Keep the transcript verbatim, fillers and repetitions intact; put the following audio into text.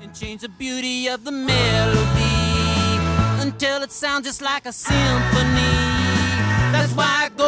and change the beauty of the melody until it sounds just like a symphony. That's why I